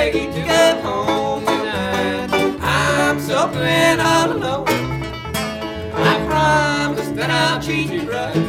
ready to go home tonight. I'm suffering all alone. I promise that I'll treat you right.